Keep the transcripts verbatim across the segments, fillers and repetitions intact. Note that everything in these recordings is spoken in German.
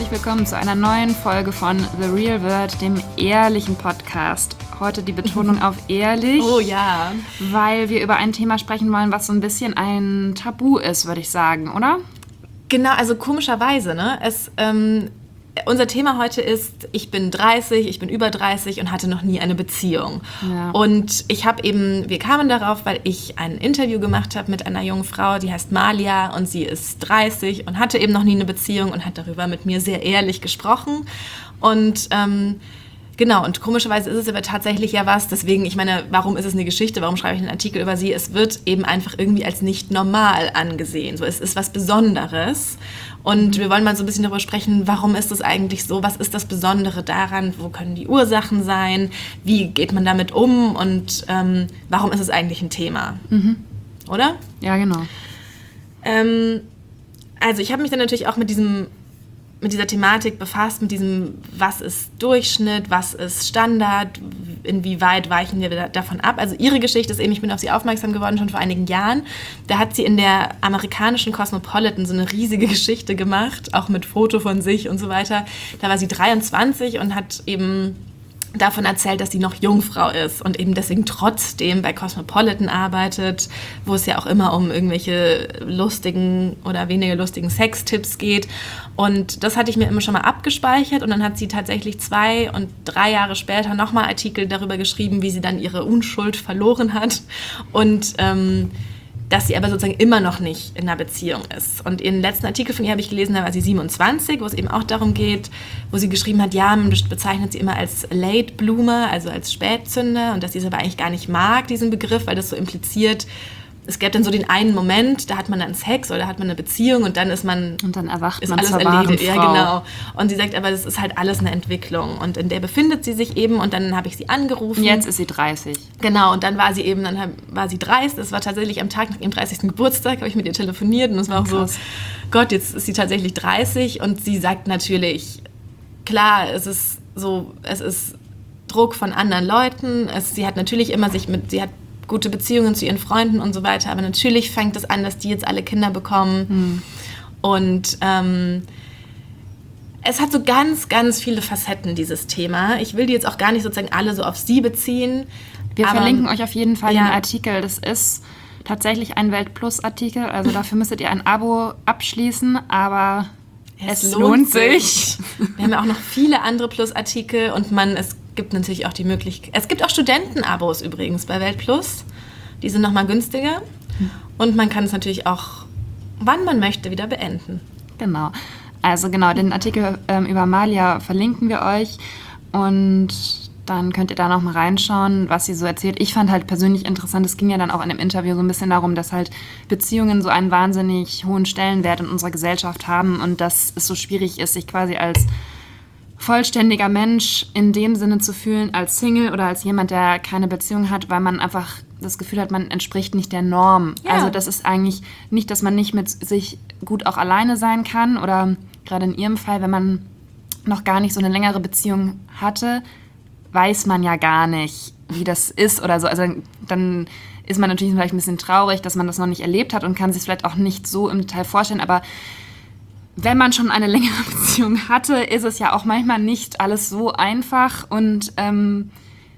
herzlich willkommen zu einer neuen Folge von The Real World, dem ehrlichen Podcast. Heute die Betonung auf ehrlich. Oh ja. Weil wir über ein Thema sprechen wollen, was so ein bisschen ein Tabu ist, würde ich sagen, oder? Genau, also komischerweise, ne? Es, ähm, unser Thema heute ist, ich bin dreißig, ich bin über dreißig und hatte noch nie eine Beziehung. Ja. Und ich habe eben, wir kamen darauf, weil ich ein Interview gemacht habe mit einer jungen Frau, die heißt Malia und sie ist dreißig und hatte eben noch nie eine Beziehung und hat darüber mit mir sehr ehrlich gesprochen. Und ähm, genau, und komischerweise ist es aber tatsächlich ja was, deswegen, ich meine, warum ist es eine Geschichte, warum schreibe ich einen Artikel über sie? Es wird eben einfach irgendwie als nicht normal angesehen. So, es ist was Besonderes. Und wir wollen mal so ein bisschen darüber sprechen, warum ist es eigentlich so, was ist das Besondere daran, wo können die Ursachen sein, wie geht man damit um und ähm, warum ist es eigentlich ein Thema, Mhm. oder? Ja, genau. Ähm, also ich habe mich dann natürlich auch mit diesem mit dieser Thematik befasst, mit diesem, was ist Durchschnitt, was ist Standard, inwieweit weichen wir davon ab. Also ihre Geschichte ist eben, ich bin auf sie aufmerksam geworden schon vor einigen Jahren. Da hat sie in der amerikanischen Cosmopolitan so eine riesige Geschichte gemacht, auch mit Foto von sich und so weiter. Da war sie dreiundzwanzig und hat eben davon erzählt, dass sie noch Jungfrau ist und eben deswegen trotzdem bei Cosmopolitan arbeitet, wo es ja auch immer um irgendwelche lustigen oder weniger lustigen Sextipps geht. Und das hatte ich mir immer schon mal abgespeichert und dann hat sie tatsächlich zwei und drei Jahre später nochmal Artikel darüber geschrieben, wie sie dann ihre Unschuld verloren hat und ähm, dass sie aber sozusagen immer noch nicht in einer Beziehung ist. Und ihren letzten Artikel von ihr habe ich gelesen, da war sie siebenundzwanzig, wo es eben auch darum geht, wo sie geschrieben hat, ja, man bezeichnet sie immer als Late Bloomer, also als Spätzünder und dass sie es aber eigentlich gar nicht mag, diesen Begriff, weil das so impliziert, es gäbe dann so den einen Moment, da hat man dann Sex oder da hat man eine Beziehung und dann ist man... Und dann erwacht ist man alles zur wahren erledigt. Frau. Ja, genau. Und sie sagt, aber das ist halt alles eine Entwicklung und in der befindet sie sich eben und dann habe ich sie angerufen. Und jetzt ist sie dreißig. Genau, und dann war sie eben, dann war sie dreißig, das war tatsächlich am Tag nach ihrem dreißigsten Geburtstag, habe ich mit ihr telefoniert und es war auch Krass. so, Gott, jetzt ist sie tatsächlich dreißig und sie sagt natürlich, klar, es ist so, es ist Druck von anderen Leuten, es, sie hat natürlich immer sich mit, sie hat gute Beziehungen zu ihren Freunden und so weiter, aber natürlich fängt es an, dass die jetzt alle Kinder bekommen Hm. und ähm, es hat so ganz, ganz viele Facetten, dieses Thema. Ich will die jetzt auch gar nicht sozusagen alle so auf sie beziehen. Wir aber, verlinken euch auf jeden Fall ja. den Artikel. Das ist tatsächlich ein Welt-Plus-Artikel, also dafür müsstet ihr ein Abo abschließen, aber es, es lohnt, lohnt sich. Wir haben ja auch noch viele andere Plus-Artikel und man, es gibt natürlich auch die Möglichkeit, es gibt auch Studentenabos übrigens bei Welt Plus, die sind nochmal günstiger und man kann es natürlich auch, wann man möchte, wieder beenden. Genau, also genau, den Artikel ähm, über Malia verlinken wir euch und dann könnt ihr da noch mal reinschauen, was sie so erzählt. Ich fand halt persönlich interessant, es ging ja dann auch in dem Interview so ein bisschen darum, dass halt Beziehungen so einen wahnsinnig hohen Stellenwert in unserer Gesellschaft haben und dass es so schwierig ist, sich quasi als vollständiger Mensch in dem Sinne zu fühlen, als Single oder als jemand, der keine Beziehung hat, weil man einfach das Gefühl hat, man entspricht nicht der Norm. Ja. Also das ist eigentlich nicht, dass man nicht mit sich gut auch alleine sein kann oder gerade in ihrem Fall, wenn man noch gar nicht so eine längere Beziehung hatte, weiß man ja gar nicht, wie das ist oder so. Also dann ist man natürlich vielleicht ein bisschen traurig, dass man das noch nicht erlebt hat und kann sich vielleicht auch nicht so im Detail vorstellen, aber wenn man schon eine längere Beziehung hatte, ist es ja auch manchmal nicht alles so einfach und ähm,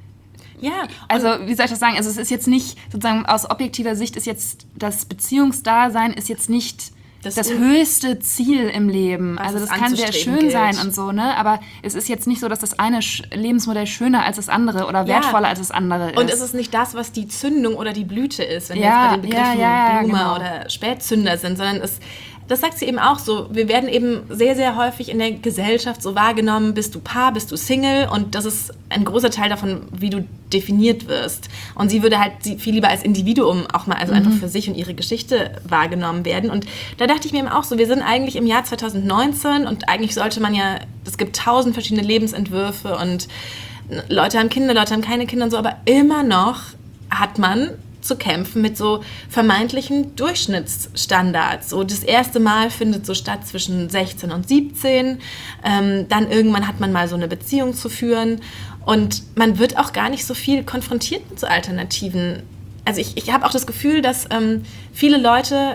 Ja, also wie soll ich das sagen, also es ist jetzt nicht, sozusagen aus objektiver Sicht ist jetzt das Beziehungsdasein ist jetzt nicht das, das höchste Ziel im Leben. Also das kann sehr schön gilt. sein und so, ne? Aber es ist jetzt nicht so, dass das eine Sch- Lebensmodell schöner als das andere oder wertvoller ja. als das andere ist. Und es ist nicht das, was die Zündung oder die Blüte ist, wenn Ja, wir jetzt bei den Begriffen ja, ja, Bloomer genau. oder Spätzünder sind, sondern es, das sagt sie eben auch so, wir werden eben sehr, sehr häufig in der Gesellschaft so wahrgenommen, bist du Paar, bist du Single und das ist ein großer Teil davon, wie du definiert wirst. Und sie würde halt sie viel lieber als Individuum auch mal, also mhm. einfach für sich und ihre Geschichte wahrgenommen werden. Und da dachte ich mir eben auch so, wir sind eigentlich im Jahr zwanzig neunzehn und eigentlich sollte man ja, es gibt tausend verschiedene Lebensentwürfe und Leute haben Kinder, Leute haben keine Kinder und so, aber immer noch hat man zu kämpfen mit so vermeintlichen Durchschnittsstandards. So das erste Mal findet so statt zwischen sechzehn und siebzehn, ähm, dann irgendwann hat man mal so eine Beziehung zu führen und man wird auch gar nicht so viel konfrontiert mit so Alternativen. Also ich, ich habe auch das Gefühl, dass ähm, viele Leute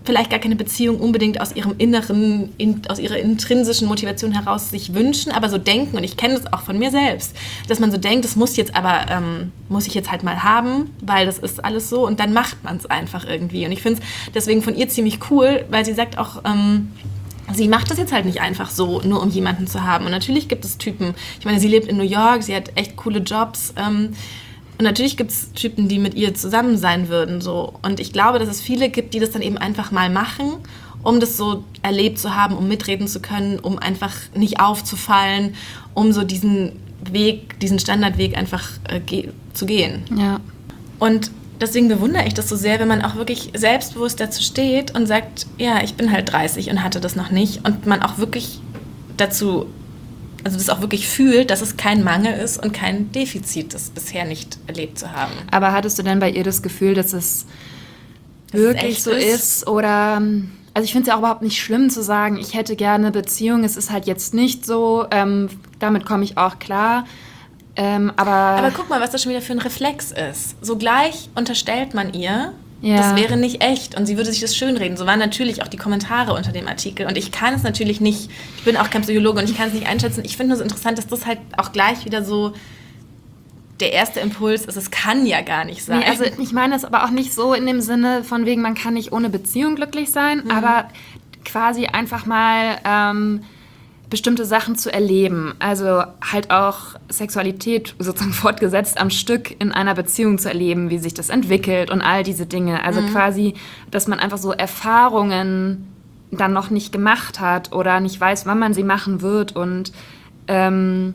vielleicht gar keine Beziehung unbedingt aus ihrem inneren, in, aus ihrer intrinsischen Motivation heraus sich wünschen, aber so denken, und ich kenne das auch von mir selbst, dass man so denkt, das muss jetzt aber, ähm, muss ich jetzt halt mal haben, weil das ist alles so, und dann macht man es einfach irgendwie. Und ich finde es deswegen von ihr ziemlich cool, weil sie sagt auch, ähm, sie macht das jetzt halt nicht einfach so, nur um jemanden zu haben. Und natürlich gibt es Typen, ich meine, sie lebt in New York, sie hat echt coole Jobs, ähm, und natürlich gibt es Typen, die mit ihr zusammen sein würden. So. Und ich glaube, dass es viele gibt, die das dann eben einfach mal machen, um das so erlebt zu haben, um mitreden zu können, um einfach nicht aufzufallen, um so diesen Weg, diesen Standardweg einfach äh, ge- zu gehen. Ja. Und deswegen bewundere ich das so sehr, wenn man auch wirklich selbstbewusst dazu steht und sagt, ja, ich bin halt dreißig und hatte das noch nicht. Und man auch wirklich dazu... Also das auch wirklich fühlt, dass es kein Mangel ist und kein Defizit, das bisher nicht erlebt zu haben. Aber hattest du denn bei ihr das Gefühl, dass es dass wirklich es so ist? ist? Oder, also ich finde es ja auch überhaupt nicht schlimm zu sagen, ich hätte gerne eine Beziehung, es ist halt jetzt nicht so, ähm, damit komme ich auch klar. Ähm, aber, aber guck mal, was das schon wieder für ein Reflex ist. So gleich unterstellt man ihr, ja. das wäre nicht echt und sie würde sich das schönreden. So waren natürlich auch die Kommentare unter dem Artikel. Und ich kann es natürlich nicht, ich bin auch kein Psychologe und ich kann es nicht einschätzen. Ich finde nur so interessant, dass das halt auch gleich wieder so der erste Impuls ist, es kann ja gar nicht sein. Nee, also ich meine es aber auch nicht so in dem Sinne von wegen, man kann nicht ohne Beziehung glücklich sein, mhm. aber quasi einfach mal... Ähm, bestimmte Sachen zu erleben, also halt auch Sexualität sozusagen fortgesetzt am Stück in einer Beziehung zu erleben, wie sich das entwickelt und all diese Dinge. Also mhm. quasi, dass man einfach so Erfahrungen dann noch nicht gemacht hat oder nicht weiß, wann man sie machen wird und ähm,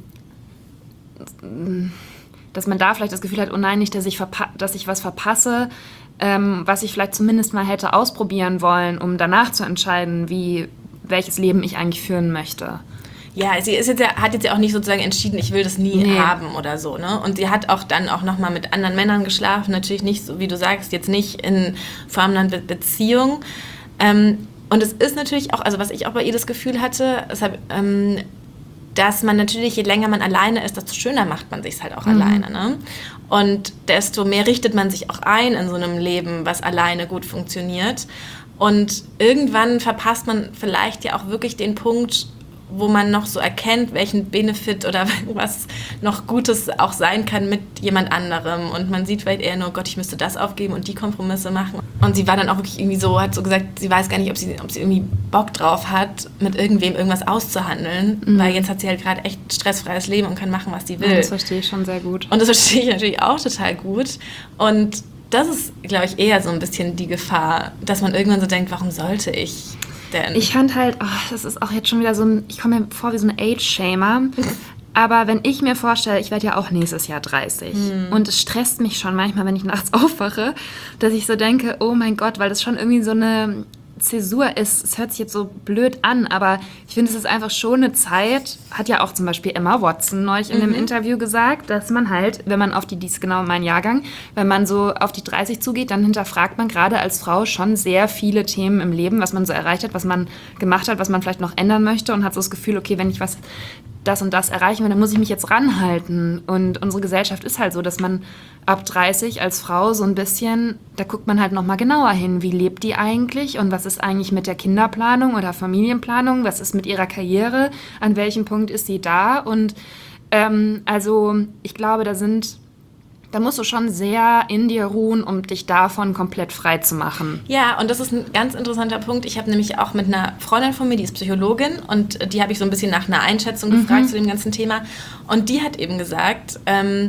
dass man da vielleicht das Gefühl hat, oh nein, nicht, dass ich, verpa- dass ich was verpasse, ähm, was ich vielleicht zumindest mal hätte ausprobieren wollen, um danach zu entscheiden, wie welches Leben ich eigentlich führen möchte. Ja, sie ist jetzt ja, hat jetzt ja auch nicht sozusagen entschieden, ich will das nie nee. haben oder so, ne? Und sie hat auch dann auch nochmal mit anderen Männern geschlafen, natürlich nicht, so wie du sagst, jetzt nicht in Form einer Be- Beziehung. Ähm, und es ist natürlich auch, also was ich auch bei ihr das Gefühl hatte, deshalb, ähm, dass man natürlich, je länger man alleine ist, desto schöner macht man sich halt auch mhm. alleine, ne? Und desto mehr richtet man sich auch ein in so einem Leben, was alleine gut funktioniert. Und irgendwann verpasst man vielleicht ja auch wirklich den Punkt, wo man noch so erkennt, welchen Benefit oder was noch Gutes auch sein kann mit jemand anderem. Und man sieht vielleicht eher nur, Gott, ich müsste das aufgeben und die Kompromisse machen. Und sie war dann auch wirklich irgendwie so, hat so gesagt, sie weiß gar nicht, ob sie, ob sie irgendwie Bock drauf hat, mit irgendwem irgendwas auszuhandeln. Mhm. Weil jetzt hat sie halt gerade echt stressfreies Leben und kann machen, was sie will. Ja, das verstehe ich schon sehr gut. Und das verstehe ich natürlich auch total gut. Und das ist, glaube ich, eher so ein bisschen die Gefahr, dass man irgendwann so denkt, warum sollte ich denn? Ich fand halt, oh, das ist auch jetzt schon wieder so ein, ich komme mir vor wie so eine Age-Shamer, aber wenn ich mir vorstelle, ich werde ja auch nächstes Jahr dreißig hm. und es stresst mich schon manchmal, wenn ich nachts aufwache, dass ich so denke, oh mein Gott, weil das schon irgendwie so eine Zäsur ist. Es hört sich jetzt so blöd an, aber ich finde, es ist einfach schon eine Zeit, hat ja auch zum Beispiel Emma Watson neulich in einem mhm. Interview gesagt, dass man halt, wenn man auf die, die ist genau mein Jahrgang, wenn man so auf die dreißig zugeht, dann hinterfragt man gerade als Frau schon sehr viele Themen im Leben, was man so erreicht hat, was man gemacht hat, was man vielleicht noch ändern möchte und hat so das Gefühl, okay, wenn ich was das und das erreichen will, dann muss ich mich jetzt ranhalten. Und unsere Gesellschaft ist halt so, dass man ab dreißig als Frau so ein bisschen, da guckt man halt nochmal genauer hin, wie lebt die eigentlich und was ist eigentlich mit der Kinderplanung oder Familienplanung, was ist mit ihrer Karriere, an welchem Punkt ist sie da und ähm, also ich glaube, da sind da musst du schon sehr in dir ruhen, um dich davon komplett frei zu machen. Ja, und das ist ein ganz interessanter Punkt. Ich habe nämlich auch mit einer Freundin von mir, die ist Psychologin, und die habe ich so ein bisschen nach einer Einschätzung mhm. gefragt zu dem ganzen Thema. Und die hat eben gesagt, ähm,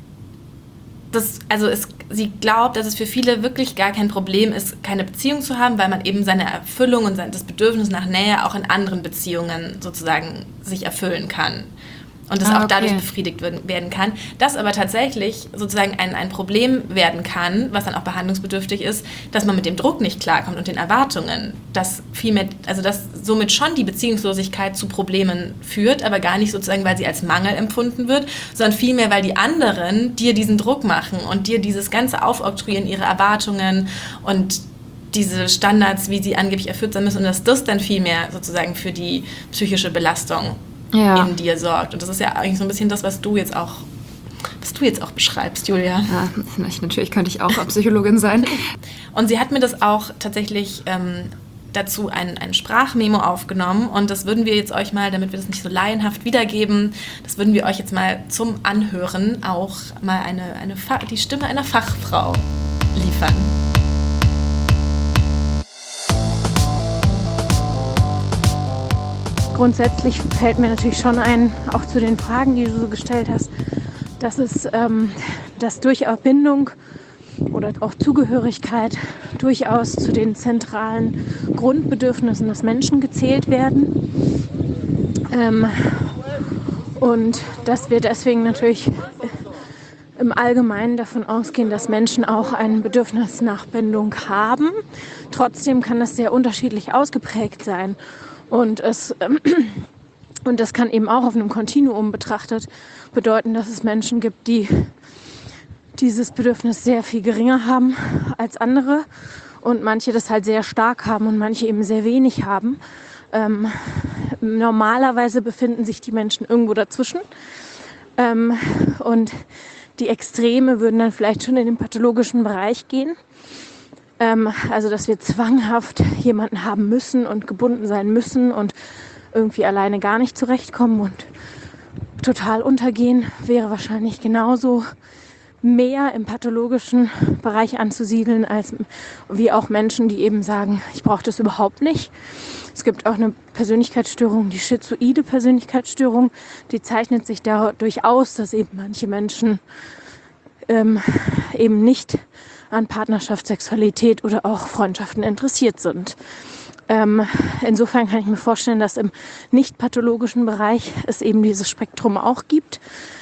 dass, also es, sie glaubt, dass es für viele wirklich gar kein Problem ist, keine Beziehung zu haben, weil man eben seine Erfüllung und sein, das Bedürfnis nach Nähe auch in anderen Beziehungen sozusagen sich erfüllen kann. Und das ah, auch okay. dadurch befriedigt werden kann. Das aber tatsächlich sozusagen ein, ein Problem werden kann, was dann auch behandlungsbedürftig ist, dass man mit dem Druck nicht klarkommt und den Erwartungen. Dass vielmehr, also dass somit schon die Beziehungslosigkeit zu Problemen führt, aber gar nicht sozusagen, weil sie als Mangel empfunden wird, sondern vielmehr, weil die anderen dir diesen Druck machen und dir dieses ganze Aufoktroyieren, ihre Erwartungen und diese Standards, wie sie angeblich erfüllt sein müssen, und dass das dann vielmehr sozusagen für die psychische Belastung ja. in dir sorgt. Und das ist ja eigentlich so ein bisschen das, was du jetzt auch was du jetzt auch beschreibst, Julia. Ja, natürlich könnte ich auch Psychologin sein. Und sie hat mir das auch tatsächlich ähm, dazu ein, ein Sprachmemo aufgenommen und das würden wir jetzt euch mal, damit wir das nicht so laienhaft wiedergeben, das würden wir euch jetzt mal zum Anhören auch mal eine, eine Fa- die Stimme einer Fachfrau liefern. Grundsätzlich fällt mir natürlich schon ein, auch zu den Fragen, die du so gestellt hast, dass es ähm, dass durchaus Bindung oder auch Zugehörigkeit durchaus zu den zentralen Grundbedürfnissen des Menschen gezählt werden. Ähm, und dass wir deswegen natürlich im Allgemeinen davon ausgehen, dass Menschen auch ein Bedürfnis nach Bindung haben. Trotzdem kann das sehr unterschiedlich ausgeprägt sein. Und, es, ähm, und das kann eben auch auf einem Kontinuum betrachtet bedeuten, dass es Menschen gibt, die dieses Bedürfnis sehr viel geringer haben als andere und manche das halt sehr stark haben und manche eben sehr wenig haben. Ähm, normalerweise befinden sich die Menschen irgendwo dazwischen ähm, und die Extreme würden dann vielleicht schon in den pathologischen Bereich gehen. Ähm, also dass wir zwanghaft jemanden haben müssen und gebunden sein müssen und irgendwie alleine gar nicht zurechtkommen und total untergehen, wäre wahrscheinlich genauso mehr im pathologischen Bereich anzusiedeln, als wie auch Menschen, die eben sagen, ich brauche das überhaupt nicht. Es gibt auch eine Persönlichkeitsstörung, die schizoide Persönlichkeitsstörung, die zeichnet sich dadurch aus, dass eben manche Menschen ähm, eben nicht an Partnerschaft, Sexualität oder auch Freundschaften interessiert sind. Ähm, insofern kann ich mir vorstellen, dass im nicht pathologischen Bereich es eben dieses Spektrum auch gibt.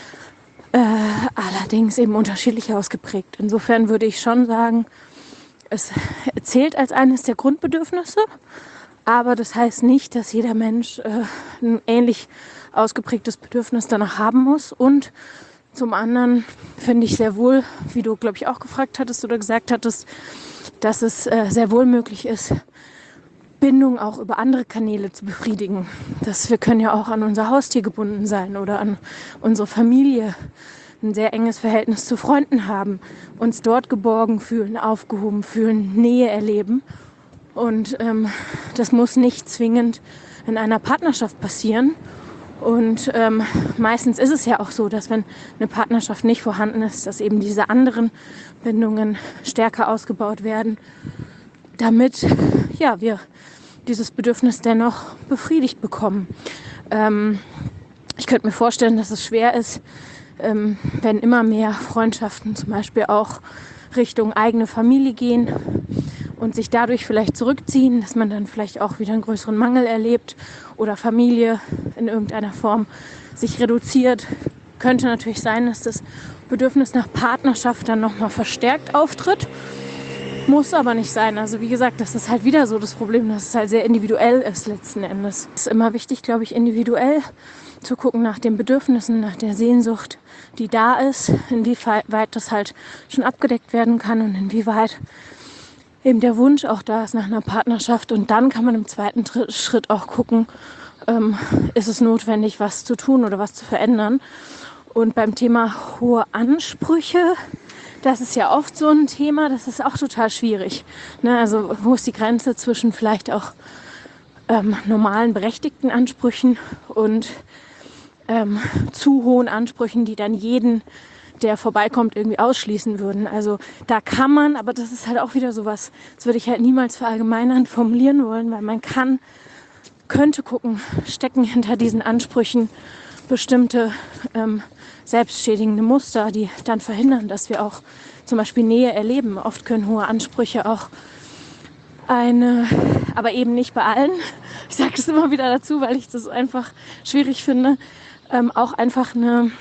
Äh, allerdings eben unterschiedlich ausgeprägt. Insofern würde ich schon sagen, es zählt als eines der Grundbedürfnisse, aber das heißt nicht, dass jeder Mensch äh, ein ähnlich ausgeprägtes Bedürfnis danach haben muss. Und zum anderen finde ich sehr wohl, wie du, glaube ich, auch gefragt hattest oder gesagt hattest, dass es äh, sehr wohl möglich ist, Bindung auch über andere Kanäle zu befriedigen. Das, wir können ja auch an unser Haustier gebunden sein oder an unsere Familie, ein sehr enges Verhältnis zu Freunden haben, uns dort geborgen fühlen, aufgehoben fühlen, Nähe erleben. Und ähm, das muss nicht zwingend in einer Partnerschaft passieren. Und ähm, meistens ist es ja auch so, dass wenn eine Partnerschaft nicht vorhanden ist, dass eben diese anderen Bindungen stärker ausgebaut werden, damit ja, wir dieses Bedürfnis dennoch befriedigt bekommen. Ähm, ich könnte mir vorstellen, dass es schwer ist, ähm, wenn immer mehr Freundschaften zum Beispiel auch Richtung eigene Familie gehen und sich dadurch vielleicht zurückziehen, dass man dann vielleicht auch wieder einen größeren Mangel erlebt oder Familie in irgendeiner Form sich reduziert. Könnte natürlich sein, dass das Bedürfnis nach Partnerschaft dann nochmal verstärkt auftritt. Muss aber nicht sein. Also wie gesagt, das ist halt wieder so das Problem, dass es halt sehr individuell ist letzten Endes. Es ist immer wichtig, glaube ich, individuell zu gucken nach den Bedürfnissen, nach der Sehnsucht, die da ist, inwieweit das halt schon abgedeckt werden kann und inwieweit eben der Wunsch auch da ist nach einer Partnerschaft. Und dann kann man im zweiten Schritt auch gucken, ähm, ist es notwendig, was zu tun oder was zu verändern. Und beim Thema hohe Ansprüche, das ist ja oft so ein Thema, das ist auch total schwierig. Ne? Also wo ist die Grenze zwischen vielleicht auch ähm, normalen, berechtigten Ansprüchen und ähm, zu hohen Ansprüchen, die dann jeden, der vorbeikommt, irgendwie ausschließen würden. Also da kann man, aber das ist halt auch wieder sowas, das würde ich halt niemals verallgemeinern formulieren wollen, weil man kann, könnte gucken, stecken hinter diesen Ansprüchen bestimmte ähm, selbstschädigende Muster, die dann verhindern, dass wir auch zum Beispiel Nähe erleben. Oft können hohe Ansprüche auch eine, aber eben nicht bei allen, ich sage es immer wieder dazu, weil ich das einfach schwierig finde, ähm, auch einfach eine,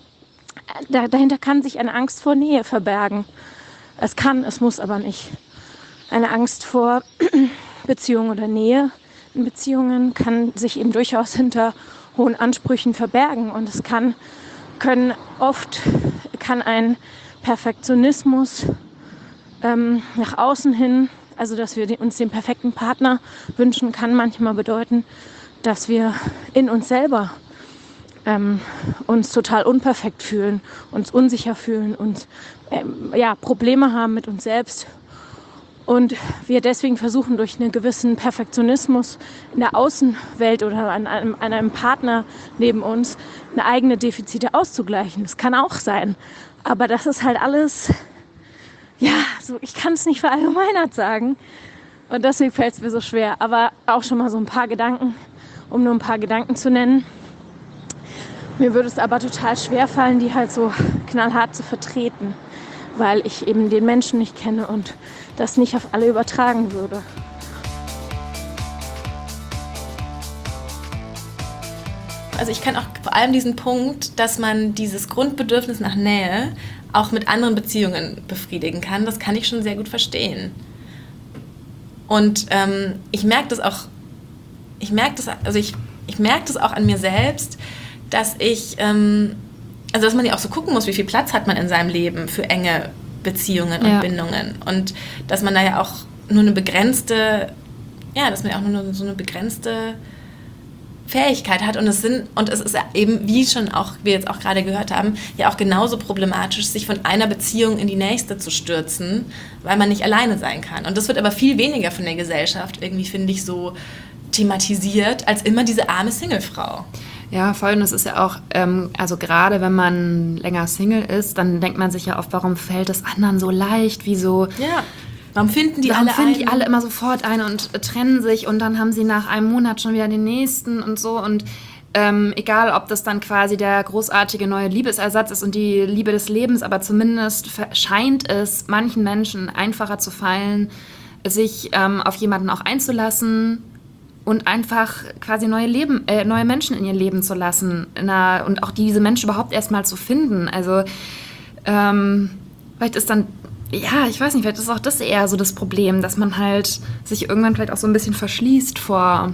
da, dahinter kann sich eine Angst vor Nähe verbergen. Es kann, es muss aber nicht. Eine Angst vor Beziehung oder Nähe in Beziehungen kann sich eben durchaus hinter hohen Ansprüchen verbergen und es kann können oft kann ein Perfektionismus ähm, nach außen hin, also dass wir uns den perfekten Partner wünschen, kann manchmal bedeuten, dass wir in uns selber ähm, uns total unperfekt fühlen, uns unsicher fühlen und ähm, ja, Probleme haben mit uns selbst. Und wir deswegen versuchen, durch einen gewissen Perfektionismus in der Außenwelt oder an einem, an einem Partner neben uns eine eigene Defizite auszugleichen. Das kann auch sein. Aber das ist halt alles, ja, so, ich kann es nicht verallgemeinert sagen. Und deswegen fällt es mir so schwer. Aber auch schon mal so ein paar Gedanken, um nur ein paar Gedanken zu nennen. Mir würde es aber total schwer fallen, die halt so knallhart zu vertreten, weil ich eben den Menschen nicht kenne und das nicht auf alle übertragen würde. Also ich kann auch vor allem diesen Punkt, dass man dieses Grundbedürfnis nach Nähe auch mit anderen Beziehungen befriedigen kann, das kann ich schon sehr gut verstehen. Und ähm, ich merke das auch, ich merke das, also ich, ich merke das auch an mir selbst, dass ich, ähm, also dass man ja auch so gucken muss, wie viel Platz hat man in seinem Leben für enge Beziehungen und ja. Bindungen. Und dass man da ja auch nur eine begrenzte, ja, dass man ja auch nur so eine begrenzte Fähigkeit hat. Und es sind, und es ist eben, wie schon auch wir jetzt auch gerade gehört haben, ja auch genauso problematisch, sich von einer Beziehung in die nächste zu stürzen, weil man nicht alleine sein kann. Und das wird aber viel weniger von der Gesellschaft irgendwie, finde ich, so thematisiert, als immer diese arme Singlefrau. Ja, voll. Und es ist ja auch, ähm, also gerade wenn man länger Single ist, dann denkt man sich ja oft, warum fällt es anderen so leicht, wieso... Ja. Warum finden die Warum alle finden einen? die alle immer sofort einen und äh, trennen sich und dann haben sie nach einem Monat schon wieder den nächsten und so und ähm, egal, ob das dann quasi der großartige neue Liebesersatz ist und die Liebe des Lebens, aber zumindest scheint es manchen Menschen einfacher zu fallen, sich ähm, auf jemanden auch einzulassen und einfach quasi neue Leben, äh, neue Menschen in ihr Leben zu lassen Na, und auch diese Menschen überhaupt erstmal zu finden. Also ähm, vielleicht ist dann ja, ich weiß nicht, vielleicht ist auch das eher so das Problem, dass man halt sich irgendwann vielleicht auch so ein bisschen verschließt vor,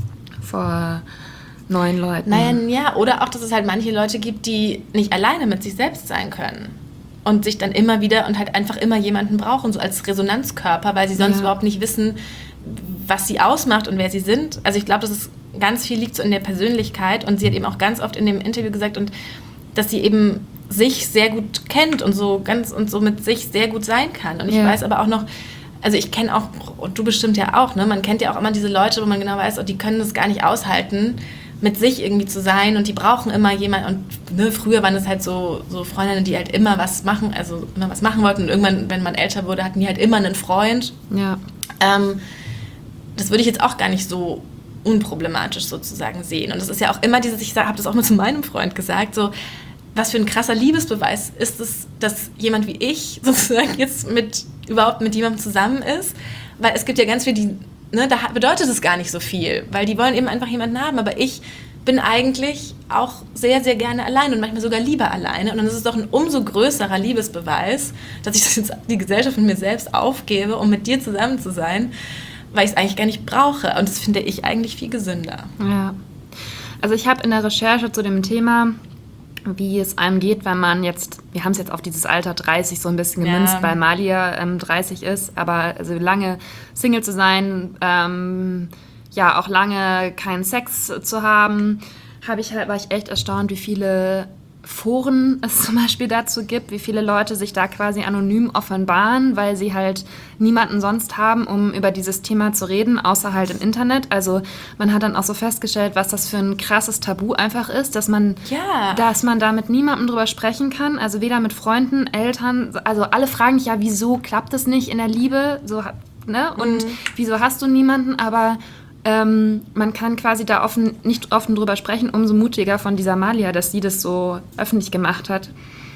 vor neuen Leuten. Naja, ja, oder auch, dass es halt manche Leute gibt, die nicht alleine mit sich selbst sein können und sich dann immer wieder und halt einfach immer jemanden brauchen, so als Resonanzkörper, weil sie sonst ja. überhaupt nicht wissen, was sie ausmacht und wer sie sind. Also ich glaube, dass es ganz viel liegt so in der Persönlichkeit und sie hat eben auch ganz oft in dem Interview gesagt, und dass sie eben sich sehr gut kennt und so ganz und so mit sich sehr gut sein kann. Und ich ja. weiß aber auch noch, also ich kenne auch, und du bestimmt ja auch, ne, man kennt ja auch immer diese Leute, wo man genau weiß, oh, die können das gar nicht aushalten, mit sich irgendwie zu sein und die brauchen immer jemanden. Und ne, früher waren es halt so, so Freundinnen, die halt immer was machen, also immer was machen wollten und irgendwann, wenn man älter wurde, hatten die halt immer einen Freund. Ja. Ähm, das würde ich jetzt auch gar nicht so unproblematisch sozusagen sehen. Und das ist ja auch immer dieses, ich habe das auch mal zu meinem Freund gesagt, so, was für ein krasser Liebesbeweis ist es, dass jemand wie ich sozusagen jetzt mit überhaupt mit jemandem zusammen ist, weil es gibt ja ganz viele, die, ne, da bedeutet es gar nicht so viel, weil die wollen eben einfach jemanden haben, aber ich bin eigentlich auch sehr, sehr gerne allein und manchmal sogar lieber alleine und dann ist es doch ein umso größerer Liebesbeweis, dass ich das jetzt die Gesellschaft mit mir selbst aufgebe, um mit dir zusammen zu sein, weil ich es eigentlich gar nicht brauche und das finde ich eigentlich viel gesünder. Ja, also ich habe in der Recherche zu dem Thema, wie es einem geht, wenn man jetzt, wir haben es jetzt auf dieses Alter dreißig so ein bisschen gemünzt, ja. weil Malia ähm, dreißig ist, aber also lange Single zu sein, ähm, ja auch lange keinen Sex zu haben, habe ich halt, war ich echt erstaunt, wie viele Foren es zum Beispiel dazu gibt, wie viele Leute sich da quasi anonym offenbaren, weil sie halt niemanden sonst haben, um über dieses Thema zu reden, außer halt im Internet. Also man hat dann auch so festgestellt, was das für ein krasses Tabu einfach ist, dass man, ja. dass man da mit niemandem drüber sprechen kann, also weder mit Freunden, Eltern, also alle fragen dich ja, wieso klappt das nicht in der Liebe, so, ne? Und mhm. wieso hast du niemanden, aber Ähm, man kann quasi da offen, nicht offen drüber sprechen, umso mutiger von dieser Malia, dass sie das so öffentlich gemacht hat.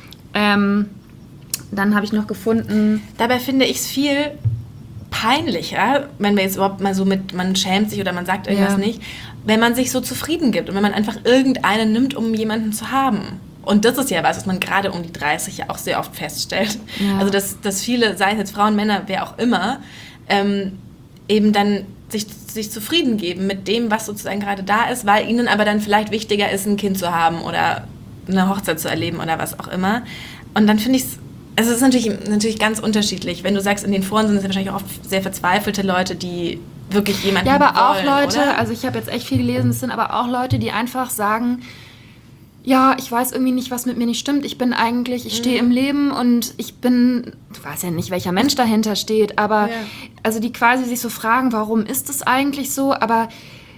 Ähm, dann habe ich noch gefunden... Dabei finde ich es viel peinlicher, wenn wir jetzt überhaupt mal so mit, man schämt sich oder man sagt irgendwas ja. nicht, wenn man sich so zufrieden gibt und wenn man einfach irgendeinen nimmt, um jemanden zu haben. Und das ist ja was, was man gerade um die dreißig ja auch sehr oft feststellt. Ja. Also dass, dass viele, sei es jetzt Frauen, Männer, wer auch immer, ähm, eben dann sich, sich zufrieden geben mit dem, was sozusagen gerade da ist, weil ihnen aber dann vielleicht wichtiger ist, ein Kind zu haben oder eine Hochzeit zu erleben oder was auch immer. Und dann finde ich es, also es ist natürlich, natürlich ganz unterschiedlich. Wenn du sagst, in den Foren sind es ja wahrscheinlich auch oft sehr verzweifelte Leute, die wirklich jemanden wollen. Ja, aber wollen, auch Leute, oder? Also ich habe jetzt echt viel gelesen, es sind aber auch Leute, die einfach sagen, ja, ich weiß irgendwie nicht, was mit mir nicht stimmt. Ich bin eigentlich, ich stehe im Leben und ich bin, du weißt ja nicht, welcher Mensch dahinter steht, aber Ja. also die quasi sich so fragen, warum ist es eigentlich so, aber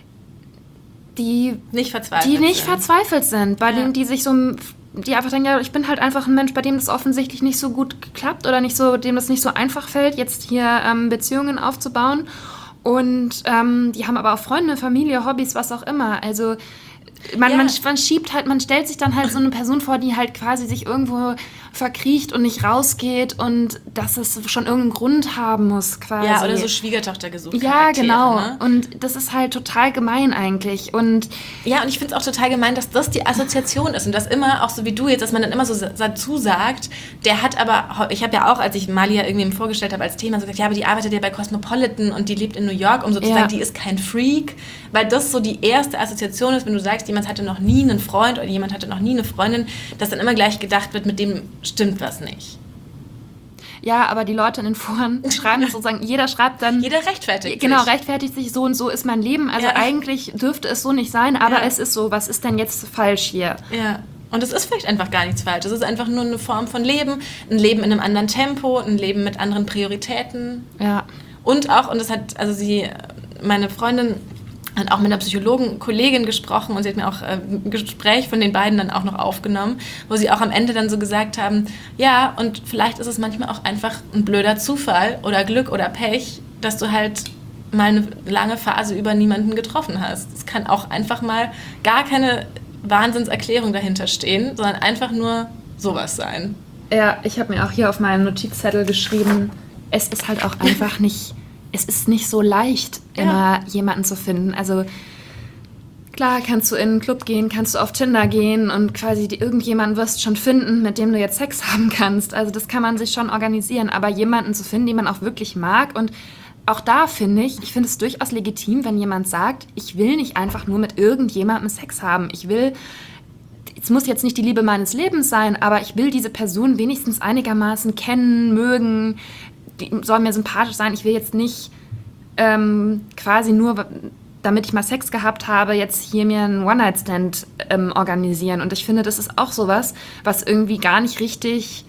die, Nicht verzweifelt die nicht sind. verzweifelt sind, bei Ja. denen, die sich so, die einfach denken, ja, ich bin halt einfach ein Mensch, bei dem das offensichtlich nicht so gut klappt oder nicht so, dem das nicht so einfach fällt, jetzt hier ähm, Beziehungen aufzubauen. Und ähm, die haben aber auch Freunde, Familie, Hobbys, was auch immer. Also man, Ja. man, man schiebt halt, man stellt sich dann halt so eine Person vor, die halt quasi sich irgendwo verkriecht und nicht rausgeht und dass es schon irgendeinen Grund haben muss quasi. Ja, oder so Schwiegertochter gesucht. Ja, Charaktere, genau. Ne? Und das ist halt total gemein eigentlich. Und Ja, und ich finde es auch total gemein, dass das die Assoziation ist und das immer, auch so wie du jetzt, dass man dann immer so sa- dazu sagt, der hat aber, ich habe ja auch, als ich Malia irgendwie vorgestellt habe als Thema, so gesagt, ja, aber die arbeitet ja bei Cosmopolitan und die lebt in New York, um sozusagen, Ja. die ist kein Freak, weil das so die erste Assoziation ist, wenn du sagst, jemand hatte noch nie einen Freund oder jemand hatte noch nie eine Freundin, dass dann immer gleich gedacht wird, mit dem stimmt was nicht. ja, aber die Leute in den Foren schreiben das sozusagen, jeder schreibt dann... Jeder rechtfertigt Genau, sich. rechtfertigt sich, so und so ist mein Leben. Also Ja. eigentlich dürfte es so nicht sein, aber Ja. es ist so. Was ist denn jetzt falsch hier? Ja, und es ist vielleicht einfach gar nichts falsch. Es ist einfach nur eine Form von Leben, ein Leben in einem anderen Tempo, ein Leben mit anderen Prioritäten. Ja. Und auch, und das hat, also sie, meine Freundin hat auch mit einer Psychologen-Kollegin gesprochen und sie hat mir auch äh, ein Gespräch von den beiden dann auch noch aufgenommen, wo sie auch am Ende dann so gesagt haben, ja, und vielleicht ist es manchmal auch einfach ein blöder Zufall oder Glück oder Pech, dass du halt mal eine lange Phase über niemanden getroffen hast. Es kann auch einfach mal gar keine Wahnsinnserklärung dahinter stehen, sondern einfach nur sowas sein. Ja, ich habe mir auch hier auf meinem Notizzettel geschrieben, es ist halt auch einfach nicht, es ist nicht so leicht, Ja. immer jemanden zu finden. Also klar kannst du in einen Club gehen, kannst du auf Tinder gehen und quasi die, irgendjemanden wirst schon finden, mit dem du jetzt Sex haben kannst. Also das kann man sich schon organisieren, aber jemanden zu finden, den man auch wirklich mag und auch da finde ich, ich finde es durchaus legitim, wenn jemand sagt, ich will nicht einfach nur mit irgendjemandem Sex haben. Ich will, es muss jetzt nicht die Liebe meines Lebens sein, aber ich will diese Person wenigstens einigermaßen kennen, mögen, die soll mir sympathisch sein. Ich will jetzt nicht ähm, quasi nur, damit ich mal Sex gehabt habe, jetzt hier mir einen One-Night-Stand ähm, organisieren. Und ich finde, das ist auch sowas, was irgendwie gar nicht richtig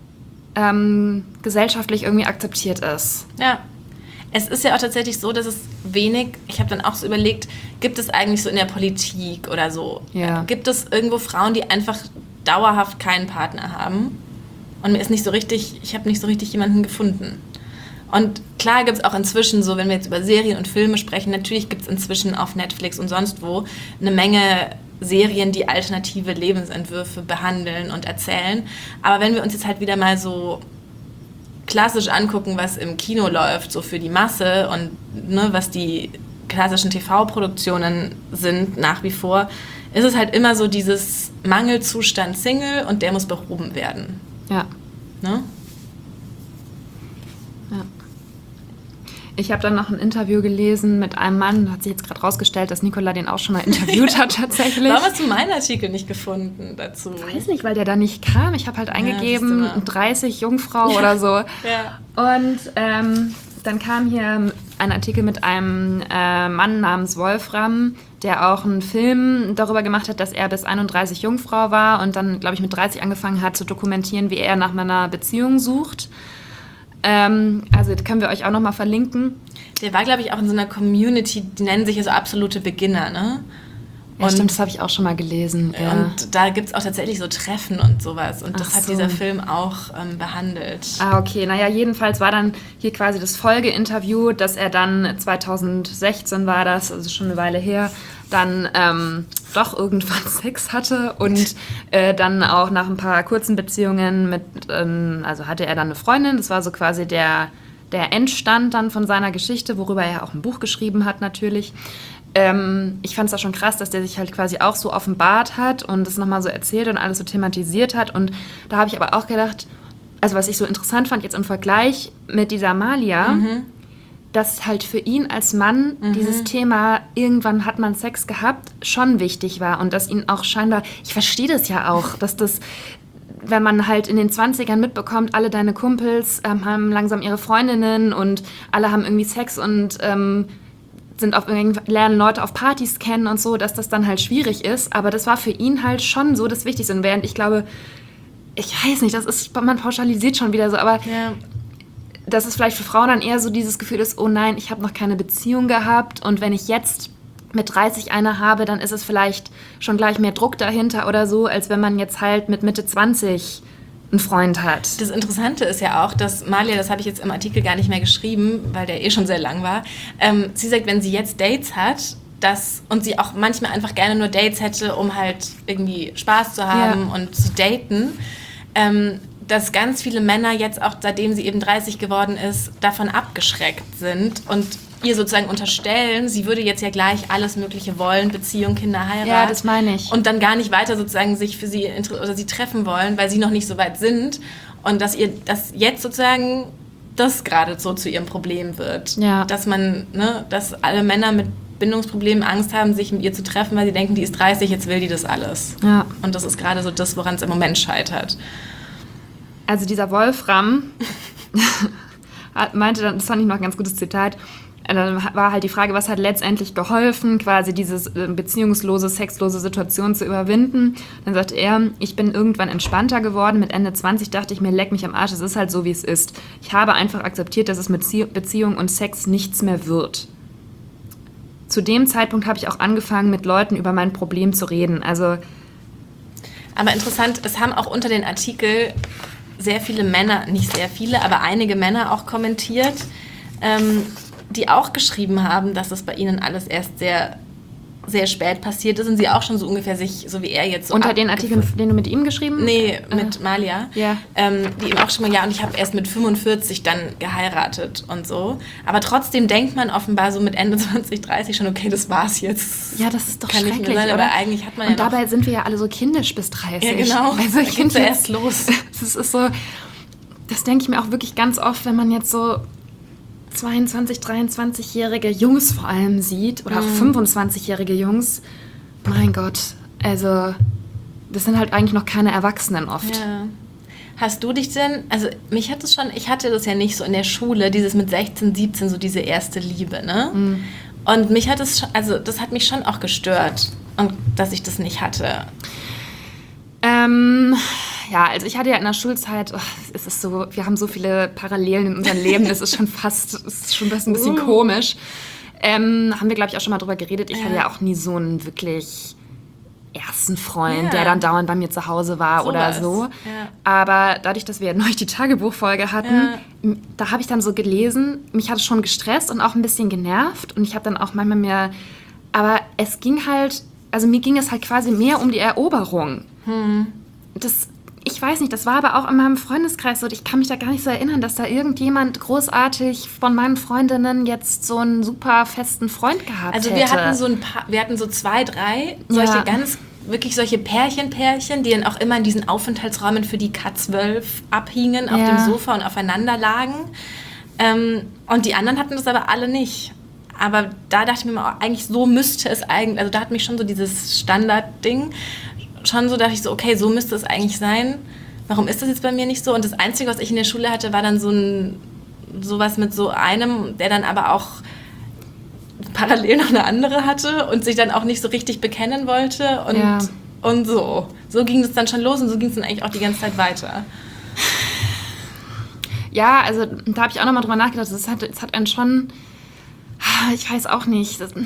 ähm, gesellschaftlich irgendwie akzeptiert ist. Ja, es ist ja auch tatsächlich so, dass es wenig, ich habe dann auch so überlegt, gibt es eigentlich so in der Politik oder so, Ja. gibt es irgendwo Frauen, die einfach dauerhaft keinen Partner haben? Und mir ist nicht so richtig, ich habe nicht so richtig jemanden gefunden. Und klar gibt es auch inzwischen so, wenn wir jetzt über Serien und Filme sprechen, natürlich gibt es inzwischen auf Netflix und sonst wo eine Menge Serien, die alternative Lebensentwürfe behandeln und erzählen. Aber wenn wir uns jetzt halt wieder mal so klassisch angucken, was im Kino läuft, so für die Masse und ne, was die klassischen T V-Produktionen sind nach wie vor, ist es halt immer so dieses Mangelzustand Single und der muss behoben werden. Ja. Ne? Ich habe dann noch ein Interview gelesen mit einem Mann, hat sich jetzt gerade rausgestellt, dass Nicola den auch schon mal interviewt hat tatsächlich. Warum hast du meinen Artikel nicht gefunden dazu? Ich weiß nicht, weil der da nicht kam. Ich habe halt eingegeben, siehst du mal. dreißig Jungfrau oder so. Ja. Und ähm, dann kam hier ein Artikel mit einem äh, Mann namens Wolfram, der auch einen Film darüber gemacht hat, dass er bis einunddreißig Jungfrau war und dann, glaube ich, mit dreißig angefangen hat zu dokumentieren, wie er nach einer Beziehung sucht. Ähm, also das können wir euch auch nochmal verlinken. Der war, glaube ich, auch in so einer Community, die nennen sich ja so absolute Beginner, ne? Ja, Und- stimmt, das habe ich auch schon mal gelesen. Ja. Und da gibt es auch tatsächlich so Treffen und sowas. Und das Ach hat so. dieser Film auch ähm, behandelt. Ah, okay. Naja, jedenfalls war dann hier quasi das Folgeinterview, dass er dann zweitausendsechzehn war das, also schon eine Weile her, dann ähm, doch irgendwann Sex hatte und äh, dann auch nach ein paar kurzen Beziehungen mit, ähm, also hatte er dann eine Freundin, das war so quasi der, der Endstand dann von seiner Geschichte, worüber er auch ein Buch geschrieben hat natürlich. Ähm, ich fand es auch schon krass, dass der sich halt quasi auch so offenbart hat und das nochmal so erzählt und alles so thematisiert hat. Und da habe ich aber auch gedacht, also was ich so interessant fand jetzt im Vergleich mit dieser Malia, dass halt für ihn als Mann dieses Thema, irgendwann hat man Sex gehabt, schon wichtig war und dass ihn auch scheinbar, ich verstehe das ja auch, dass das, wenn man halt in den zwanzigern mitbekommt, alle deine Kumpels ähm, haben langsam ihre Freundinnen und alle haben irgendwie Sex und ähm, sind auf lernen Leute auf Partys kennen und so, dass das dann halt schwierig ist. Aber das war für ihn halt schon so das Wichtigste. Und während ich glaube, ich weiß nicht, das ist, man pauschalisiert schon wieder so, aber Ja. dass es vielleicht für Frauen dann eher so dieses Gefühl ist, oh nein, ich habe noch keine Beziehung gehabt und wenn ich jetzt mit dreißig eine habe, dann ist es vielleicht schon gleich mehr Druck dahinter oder so, als wenn man jetzt halt mit Mitte zwanzig einen Freund hat. Das Interessante ist ja auch, dass Malia, das habe ich jetzt im Artikel gar nicht mehr geschrieben, weil der eh schon sehr lang war, ähm, sie sagt, wenn sie jetzt Dates hat, dass, und sie auch manchmal einfach gerne nur Dates hätte, um halt irgendwie Spaß zu haben Ja. und zu daten, ähm, dass ganz viele Männer jetzt auch, seitdem sie eben dreißig geworden ist, davon abgeschreckt sind und ihr sozusagen unterstellen, sie würde jetzt ja gleich alles Mögliche wollen, Beziehung, Kinder, Heirat. Ja, das meine ich. Und dann gar nicht weiter sozusagen sich für sie inter- oder sie treffen wollen, weil sie noch nicht so weit sind. Und dass ihr, dass jetzt sozusagen das gerade so zu ihrem Problem wird. Ja. Dass man, ne, dass alle Männer mit Bindungsproblemen Angst haben, sich mit ihr zu treffen, weil sie denken, die ist dreißig, jetzt will die das alles. Ja. Und das ist gerade so das, woran es im Moment scheitert. Also dieser Wolfram hat- meinte dann, das fand ich noch ein ganz gutes Zitat, äh, dann war halt die Frage, was hat letztendlich geholfen, quasi diese äh, beziehungslose, sexlose Situation zu überwinden. Dann sagte er, ich bin irgendwann entspannter geworden. Mit Ende zwanzig dachte ich mir, leck mich am Arsch, es ist halt so, wie es ist. Ich habe einfach akzeptiert, dass es mit Zie- Beziehung und Sex nichts mehr wird. Zu dem Zeitpunkt habe ich auch angefangen, mit Leuten über mein Problem zu reden. Also Aber interessant, es haben auch unter den Artikel sehr viele Männer, nicht sehr viele, aber einige Männer auch kommentiert, ähm, die auch geschrieben haben, dass das bei ihnen alles erst sehr, sehr spät passiert ist und sie auch schon so ungefähr sich, so wie er jetzt so unter den abgef- Artikeln, den du mit ihm geschrieben hast? Nee, mit Malia. Ja. Ähm, die ihm auch schon mal, ja, und ich habe erst mit fünfundvierzig dann geheiratet und so. Aber trotzdem denkt man offenbar so mit Ende zwanzig, dreißig schon, okay, das war's jetzt. Ja, das ist doch Kann nicht mehr schrecklich, sein, oder? aber eigentlich hat man Und ja noch- dabei sind wir ja alle so kindisch bis dreißig. Ja, genau. Also ich Da geht's finde ja jetzt erst los. Das ist so, das denke ich mir auch wirklich ganz oft, wenn man jetzt so zweiundzwanzig-, dreiundzwanzigjährige Jungs vor allem sieht oder auch Mhm. fünfundzwanzigjährige Jungs. Mein Gott, also das sind halt eigentlich noch keine Erwachsenen oft. Ja. Hast du dich denn, also mich hat es schon, ich hatte das ja nicht so in der Schule, dieses mit sechzehn, siebzehn, so diese erste Liebe, ne? Mhm. Und mich hat es schon, also das hat mich schon auch gestört, und dass ich das nicht hatte. Ähm, ja, also ich hatte ja in der Schulzeit, oh, es ist so, wir haben so viele Parallelen in unserem Leben, das ist schon fast, es ist schon fast ein bisschen Uh. komisch. Ähm, haben wir, glaube ich, auch schon mal drüber geredet. Ich Ja. hatte ja auch nie so einen wirklich ersten Freund, Ja. der dann dauernd bei mir zu Hause war So oder was. so. Ja. Aber dadurch, dass wir neulich die Tagebuchfolge hatten, Ja. m- da habe ich dann so gelesen, mich hat es schon gestresst und auch ein bisschen genervt. Und ich habe dann auch manchmal mehr, aber es ging halt, also mir ging es halt quasi mehr um die Eroberung. Das, ich weiß nicht, das war aber auch in meinem Freundeskreis so. Ich kann mich da gar nicht so erinnern, dass da irgendjemand großartig von meinen Freundinnen jetzt so einen super festen Freund gehabt Also hätte. wir hatten so ein paar, wir hatten so zwei, drei solche Ja. ganz, wirklich solche Pärchen-Pärchen, die dann auch immer in diesen Aufenthaltsräumen für die K zwölf abhingen, auf Ja. dem Sofa und aufeinander lagen. Ähm, und die anderen hatten das aber alle nicht. Aber da dachte ich mir mal, eigentlich so müsste es eigentlich, also da hat mich schon so dieses Standardding, schon so dachte ich so, okay, so müsste es eigentlich sein. Warum ist das jetzt bei mir nicht so? Und das Einzige, was ich in der Schule hatte, war dann so ein, sowas mit so einem, der dann aber auch parallel noch eine andere hatte und sich dann auch nicht so richtig bekennen wollte und, Ja. und so. So ging es dann schon los und so ging es dann eigentlich auch die ganze Zeit weiter. Ja, also da habe ich auch nochmal drüber nachgedacht. Es hat, es hat einen schon, ich weiß auch nicht. Das,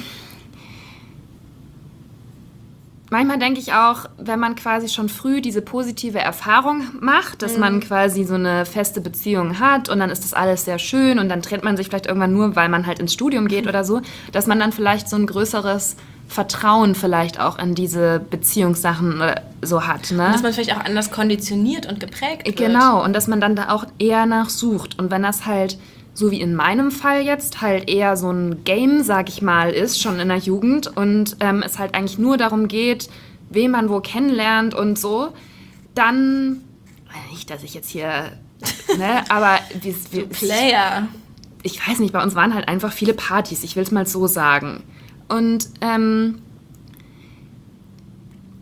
manchmal denke ich auch, wenn man quasi schon früh diese positive Erfahrung macht, dass man quasi so eine feste Beziehung hat und dann ist das alles sehr schön und dann trennt man sich vielleicht irgendwann nur, weil man halt ins Studium geht oder so, dass man dann vielleicht so ein größeres Vertrauen vielleicht auch in diese Beziehungssachen äh, so hat. Ne? Und dass man vielleicht auch anders konditioniert und geprägt wird. Genau, und dass man dann da auch eher nachsucht. Und wenn das halt, so wie in meinem Fall jetzt, halt eher so ein Game, sag ich mal, ist, schon in der Jugend und ähm, es halt eigentlich nur darum geht, wen man wo kennenlernt und so, dann, nicht, dass ich jetzt hier, ne, aber wir, wir, Player. ich weiß nicht, bei uns waren halt einfach viele Partys, ich will es mal so sagen. Und ähm,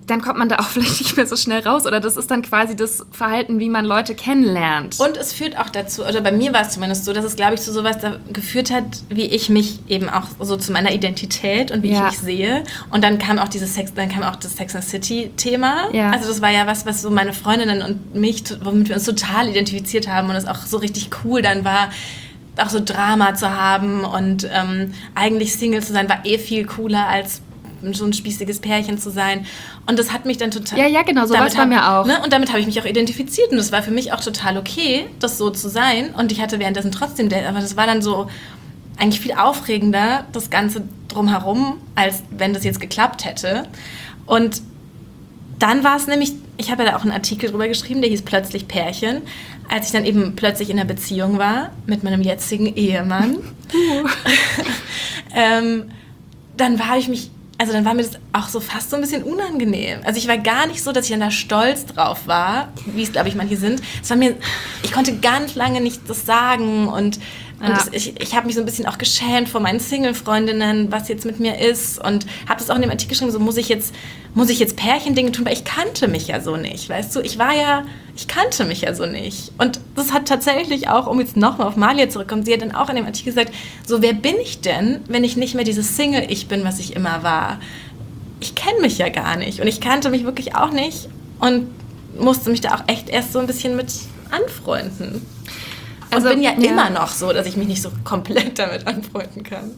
dann kommt man da auch vielleicht nicht mehr so schnell raus. Oder das ist dann quasi das Verhalten, wie man Leute kennenlernt. Und es führt auch dazu, oder bei mir war es zumindest so, dass es, glaube ich, zu sowas da geführt hat, wie ich mich eben auch so zu meiner Identität und wie ja. ich mich sehe. Und dann kam auch dieses Sex, dann kam auch das Sex and City-Thema. Ja. Also das war ja was, was so meine Freundinnen und mich, womit wir uns total identifiziert haben und es auch so richtig cool dann war, auch so Drama zu haben und ähm, eigentlich Single zu sein, war eh viel cooler als so ein spießiges Pärchen zu sein. Und das hat mich dann total... Ja, ja, genau, so war es bei mir auch. Ne, und damit habe ich mich auch identifiziert. Und das war für mich auch total okay, das so zu sein. Und ich hatte währenddessen trotzdem Date. Aber das war dann so eigentlich viel aufregender, das Ganze drumherum, als wenn das jetzt geklappt hätte. Und dann war es nämlich... Ich habe ja da auch einen Artikel drüber geschrieben, der hieß Plötzlich Pärchen. Als ich dann eben plötzlich in einer Beziehung war mit meinem jetzigen Ehemann, uh. ähm, dann war ich mich... Also dann war mir das auch so fast so ein bisschen unangenehm. Also ich war gar nicht so, dass ich dann da stolz drauf war, wie es, glaube ich, manche sind. Es war mir, ich konnte ganz lange nicht das sagen und, und ja. das, ich, ich habe mich so ein bisschen auch geschämt vor meinen Single-Freundinnen, was jetzt mit mir ist und habe das auch in dem Artikel geschrieben, so muss ich jetzt, muss ich jetzt Pärchendinge tun, weil ich kannte mich ja so nicht, weißt du? Ich war ja, ich kannte mich ja so nicht. Und das hat tatsächlich auch, um jetzt nochmal auf Malia zurückzukommen, sie hat dann auch in dem Artikel gesagt, so wer bin ich denn, wenn ich nicht mehr dieses Single-Ich bin, was ich immer war? Ich kenne mich ja gar nicht und ich kannte mich wirklich auch nicht und musste mich da auch echt erst so ein bisschen mit anfreunden. Und also, bin ja, ja immer noch so, dass ich mich nicht so komplett damit anfreunden kann.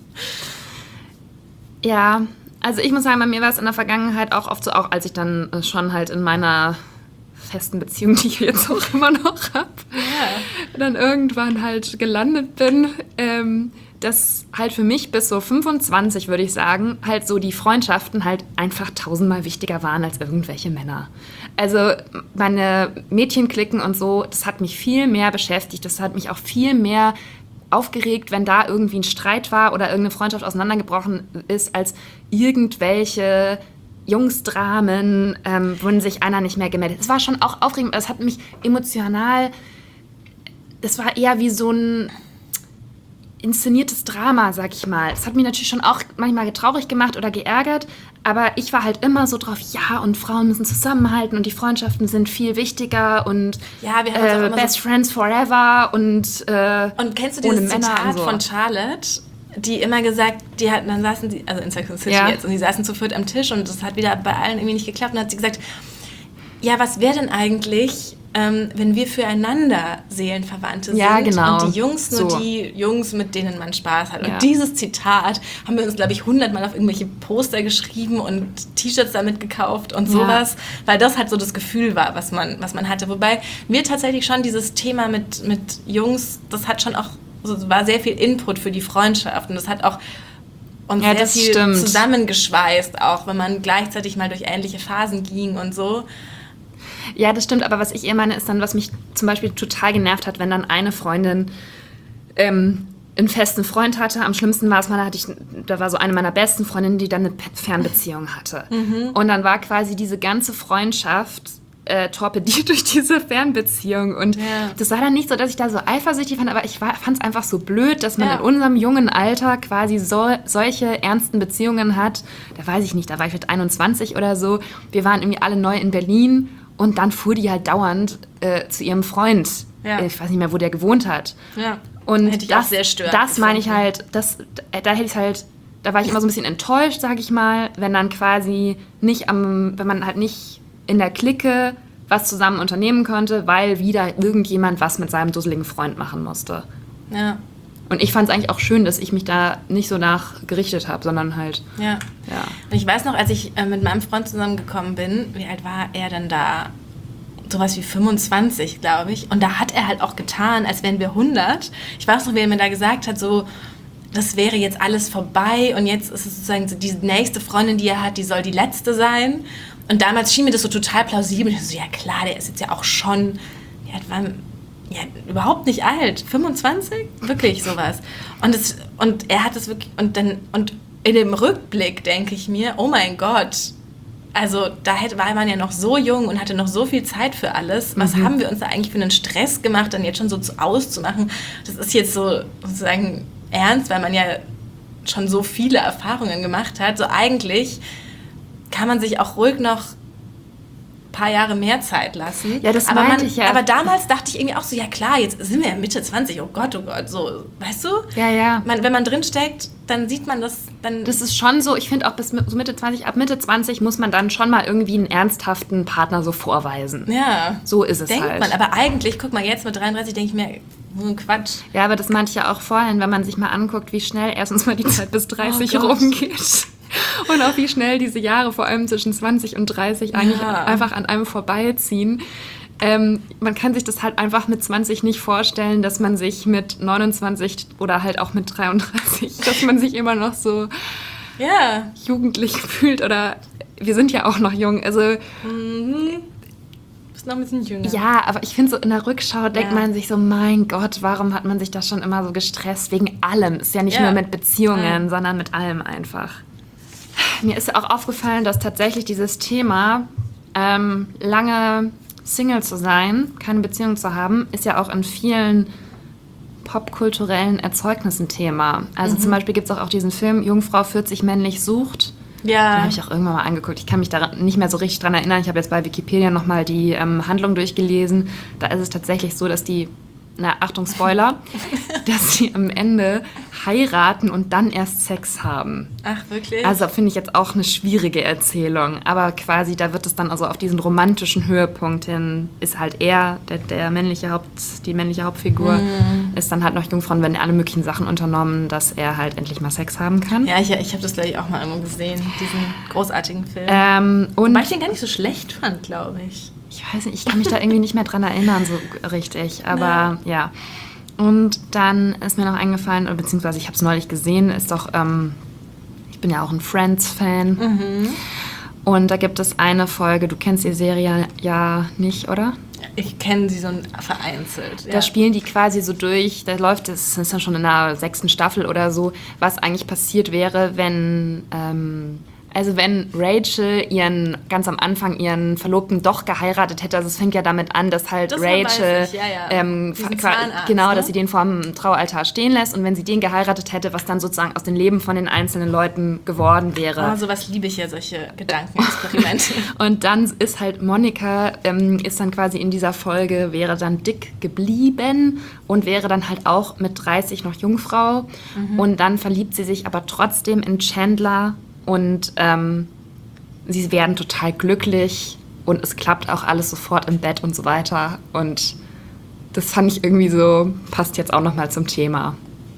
Ja, also ich muss sagen, bei mir war es in der Vergangenheit auch oft so, auch als ich dann schon halt in meiner festen Beziehung, die ich jetzt auch immer noch habe, ja. dann irgendwann halt gelandet bin, ähm, dass halt für mich bis so fünfundzwanzig, würde ich sagen, halt so die Freundschaften halt einfach tausendmal wichtiger waren als irgendwelche Männer. Also meine Mädchenklicken und so, das hat mich viel mehr beschäftigt, das hat mich auch viel mehr aufgeregt, wenn da irgendwie ein Streit war oder irgendeine Freundschaft auseinandergebrochen ist, als irgendwelche Jungsdramen, ähm, wo sich einer nicht mehr gemeldet. Es war schon auch aufregend, aber es hat mich emotional, das war eher wie so ein inszeniertes Drama, sag ich mal. Das hat mich natürlich schon auch manchmal traurig gemacht oder geärgert, aber ich war halt immer so drauf, ja, und Frauen müssen zusammenhalten und die Freundschaften sind viel wichtiger und ja, wir haben uns auch äh, immer Best so Friends Forever und äh, Und kennst du dieses Zitat so. von Charlotte, die immer gesagt, die hatten, dann saßen sie, also in Sex and City ja. jetzt, und die saßen zu viert am Tisch und das hat wieder bei allen irgendwie nicht geklappt und dann hat sie gesagt, ja, was wäre denn eigentlich, ähm, wenn wir füreinander Seelenverwandte sind ja, genau. und die Jungs nur so. die Jungs, mit denen man Spaß hat. Und ja. dieses Zitat haben wir uns, glaube ich, hundertmal auf irgendwelche Poster geschrieben und T-Shirts damit gekauft und sowas, ja. weil das halt so das Gefühl war, was man, was man hatte. Wobei mir tatsächlich schon dieses Thema mit, mit Jungs, das hat schon auch, also war sehr viel Input für die Freundschaft und das hat auch uns ja, sehr viel stimmt. zusammengeschweißt, auch wenn man gleichzeitig mal durch ähnliche Phasen ging und so. Ja, das stimmt, aber was ich eher meine, ist dann, was mich zum Beispiel total genervt hat, wenn dann eine Freundin ähm, einen festen Freund hatte. Am schlimmsten war es mal, da, hatte ich, da war so eine meiner besten Freundinnen, die dann eine Fernbeziehung hatte. Mhm. Und dann war quasi diese ganze Freundschaft äh, torpediert durch diese Fernbeziehung. Und ja. das war dann nicht so, dass ich da so eifersüchtig fand, aber ich fand es einfach so blöd, dass man ja. in unserem jungen Alter quasi so, solche ernsten Beziehungen hat. Da weiß ich nicht, da war ich vielleicht einundzwanzig oder so. Wir waren irgendwie alle neu in Berlin. Und dann fuhr die halt dauernd äh, zu ihrem Freund. Ja. Ich weiß nicht mehr, wo der gewohnt hat. Ja. Und hätte ich das, auch sehr störend das meine ich halt, das, da hätte ich halt, da war ich immer so ein bisschen enttäuscht, sag ich mal, wenn dann quasi nicht am, wenn man halt nicht in der Clique was zusammen unternehmen konnte, weil wieder irgendjemand was mit seinem dusseligen Freund machen musste. Ja. Und ich fand es eigentlich auch schön, dass ich mich da nicht so nach gerichtet habe, sondern halt... Ja. ja. Und ich weiß noch, als ich äh, mit meinem Freund zusammengekommen bin, wie alt war er denn da? Sowas wie fünfundzwanzig, glaube ich. Und da hat er halt auch getan, als wären wir hundert. Ich weiß noch, wie er mir da gesagt hat, so, das wäre jetzt alles vorbei und jetzt ist es sozusagen so, die nächste Freundin, die er hat, die soll die letzte sein. Und damals schien mir das so total plausibel. Ich so, ja klar, der ist jetzt ja auch schon... Ja, war, Ja, überhaupt nicht alt. fünfundzwanzig? Wirklich sowas. Und, es, und er hat es wirklich... Und, dann, und in dem Rückblick denke ich mir, oh mein Gott, also da hätte, war man ja noch so jung und hatte noch so viel Zeit für alles. Was mhm. haben wir uns da eigentlich für einen Stress gemacht, dann jetzt schon so zu, auszumachen? Das ist jetzt so sozusagen ernst, weil man ja schon so viele Erfahrungen gemacht hat. So eigentlich kann man sich auch ruhig noch paar Jahre mehr Zeit lassen. Ja, das aber meinte man, ich ja. Aber damals dachte ich irgendwie auch so, ja klar, jetzt sind wir ja Mitte zwanzig, oh Gott, oh Gott, so, weißt du? Ja, ja. Man, wenn man drinsteckt, dann sieht man das, dann... Das ist schon so, ich finde auch bis so Mitte zwanzig, ab Mitte zwanzig muss man dann schon mal irgendwie einen ernsthaften Partner so vorweisen. Ja. So ist es denkt halt. man, aber eigentlich, guck mal, jetzt mit dreiunddreißig denke ich mir, so ein Quatsch. Ja, aber das meinte ich ja auch vorhin, wenn man sich mal anguckt, wie schnell erstens mal die Zeit bis dreißig Oh Gott. rumgeht. Und auch wie schnell diese Jahre, vor allem zwischen zwanzig und dreißig, eigentlich Ja. einfach an einem vorbeiziehen. Ähm, man kann sich das halt einfach mit zwanzig nicht vorstellen, dass man sich mit neunundzwanzig oder halt auch mit dreiunddreißig, dass man sich immer noch so Ja. jugendlich fühlt. Oder wir sind ja auch noch jung. Also Mhm. Bist noch ein bisschen jünger. ja, aber ich finde so in der Rückschau denkt Ja. man sich so, mein Gott, warum hat man sich da schon immer so gestresst? Wegen allem. Ist ja nicht Ja. nur mit Beziehungen, Ja. sondern mit allem einfach. Mir ist ja auch aufgefallen, dass tatsächlich dieses Thema, ähm, lange Single zu sein, keine Beziehung zu haben, ist ja auch in vielen popkulturellen Erzeugnissen Thema. Also Mhm. zum Beispiel gibt es auch, auch diesen Film Jungfrau vierzig männlich sucht. Den Ja. habe ich auch irgendwann mal angeguckt. Ich kann mich da nicht mehr so richtig dran erinnern. Ich habe jetzt bei Wikipedia nochmal die ähm, Handlung durchgelesen. Da ist es tatsächlich so, dass die, na Achtung Spoiler, dass sie am Ende heiraten und dann erst Sex haben. Ach, wirklich? Also finde ich jetzt auch eine schwierige Erzählung. Aber quasi, da wird es dann also auf diesen romantischen Höhepunkt hin, ist halt er, der, der männliche Haupt, die männliche Hauptfigur, Mhm. ist dann halt noch Jungfrauen, werden alle möglichen Sachen unternommen, dass er halt endlich mal Sex haben kann. ja, ich, ich habe das, glaube ich, auch mal irgendwo gesehen, diesen großartigen Film. Ähm, und Wobei ich den gar nicht so schlecht fand, glaube ich. ich weiß nicht, ich kann mich da irgendwie nicht mehr dran erinnern, so richtig. Aber ja. Und dann ist mir noch eingefallen, oder beziehungsweise ich habe es neulich gesehen, ist doch, ähm, ich bin ja auch ein Friends-Fan. Mhm. Und da gibt es eine Folge, du kennst die Serie ja nicht, oder? Ich kenne sie so vereinzelt. Ja. Da spielen die quasi so durch, da läuft es, das ist dann schon in der sechsten Staffel oder so, was eigentlich passiert wäre, wenn, ähm, also wenn Rachel ihren, ganz am Anfang ihren Verlobten doch geheiratet hätte, also es fängt ja damit an, dass halt Das Rachel, weiß ich, ja, ja. ähm, Diesen qua- Zahnarzt, genau, ne? dass sie den vor dem Traualtar stehen lässt und wenn sie den geheiratet hätte, was dann sozusagen aus dem Leben von den einzelnen Leuten geworden wäre. Oh, sowas liebe ich ja, solche Gedankenexperimente. Und dann ist halt Monika, ähm, ist dann quasi in dieser Folge, wäre dann dick geblieben und wäre dann halt auch mit dreißig noch Jungfrau. Mhm. Und dann verliebt sie sich aber trotzdem in Chandler und ähm, sie werden total glücklich und es klappt auch alles sofort im Bett und so weiter. Und das fand ich irgendwie so, passt jetzt auch nochmal zum Thema.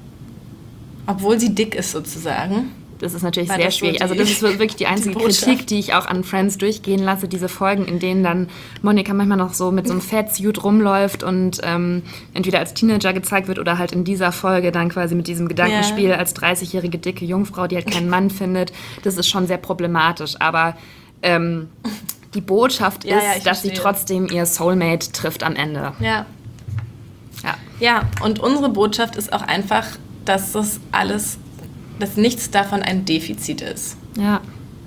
Obwohl sie dick ist, sozusagen. Das ist natürlich War sehr das so schwierig. die- also das ist wirklich die einzige die Botschaft? Kritik, die ich auch an Friends durchgehen lasse. Diese Folgen, in denen dann Monika manchmal noch so mit so einem Fettsuit rumläuft und ähm, entweder als Teenager gezeigt wird oder halt in dieser Folge dann quasi mit diesem Gedankenspiel Ja. als dreißigjährige dicke Jungfrau, die halt keinen Mann findet. Das ist schon sehr problematisch. Aber ähm, die Botschaft Ja, ist, ja, ich dass sie verstehe. trotzdem ihr Soulmate trifft am Ende. Ja. Ja. Ja, und unsere Botschaft ist auch einfach, dass das alles, dass nichts davon ein Defizit ist. Ja.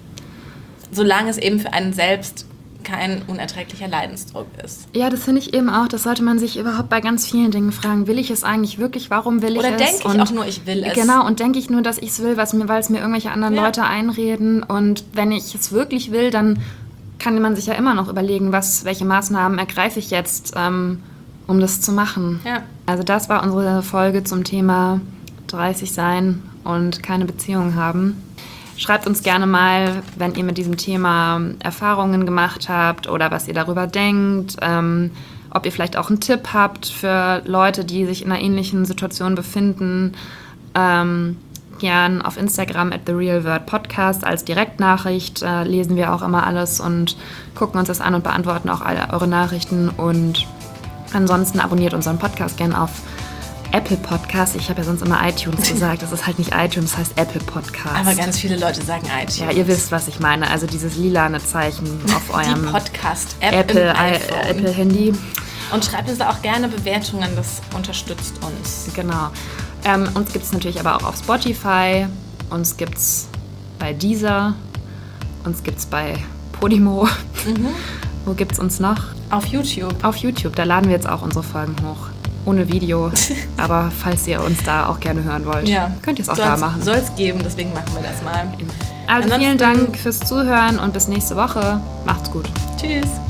Solange es eben für einen selbst kein unerträglicher Leidensdruck ist. Ja, das finde ich eben auch. Das sollte man sich überhaupt bei ganz vielen Dingen fragen. Will ich es eigentlich wirklich? Warum will ich Oder es? denke ich Und auch nur, ich will es. Genau, und denke ich nur, dass ich es will, was mir, weil es mir irgendwelche anderen Ja. Leute einreden. Und wenn ich es wirklich will, dann kann man sich ja immer noch überlegen, was, welche Maßnahmen ergreife ich jetzt, ähm, um das zu machen. Ja. Also das war unsere Folge zum Thema dreißig sein und keine Beziehung haben. Schreibt uns gerne mal, wenn ihr mit diesem Thema Erfahrungen gemacht habt oder was ihr darüber denkt, ähm, ob ihr vielleicht auch einen Tipp habt für Leute, die sich in einer ähnlichen Situation befinden. Ähm, gern auf Instagram at the real word podcast als Direktnachricht äh, lesen wir auch immer alles und gucken uns das an und beantworten auch alle eure Nachrichten. Und ansonsten abonniert unseren Podcast gern auf Apple Podcast. Ich habe ja sonst immer iTunes gesagt. Das ist halt nicht iTunes, das heißt Apple Podcast. Aber ganz viele Leute sagen iTunes. Ja, ihr wisst, was ich meine. Also dieses lilane Zeichen auf eurem Die Podcast-App Apple, im I, iPhone. Apple Handy. Und schreibt uns da auch gerne Bewertungen, das unterstützt uns. Genau. Ähm, uns gibt es natürlich aber auch auf Spotify. Uns gibt es bei Deezer. Uns gibt es bei Podimo. Mhm. Wo gibt es uns noch? Auf YouTube. Auf YouTube. Da laden wir jetzt auch unsere Folgen hoch. Ohne Video. Aber falls ihr uns da auch gerne hören wollt, Ja. könnt ihr es auch Soll's- da machen. Soll es geben, deswegen machen wir das mal. Also Ansonsten- vielen Dank fürs Zuhören und bis nächste Woche. Macht's gut. Tschüss.